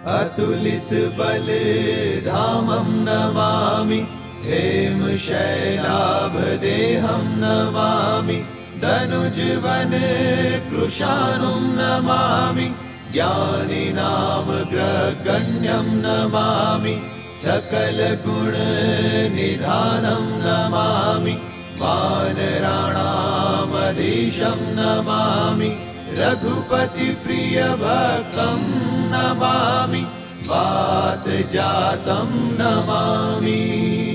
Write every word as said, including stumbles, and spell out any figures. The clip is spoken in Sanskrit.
अतुलित बलधामं नमामि हेमशैलाभदेहं नमामि धनुजवन कृशानुं नमामि ज्ञानिनामग्रगण्यं नमामि सकलगुणनिधानं नमामि वानराणामधीशं नमामि रघुपतिप्रियभक्तं नमामि वातजातं नमामि।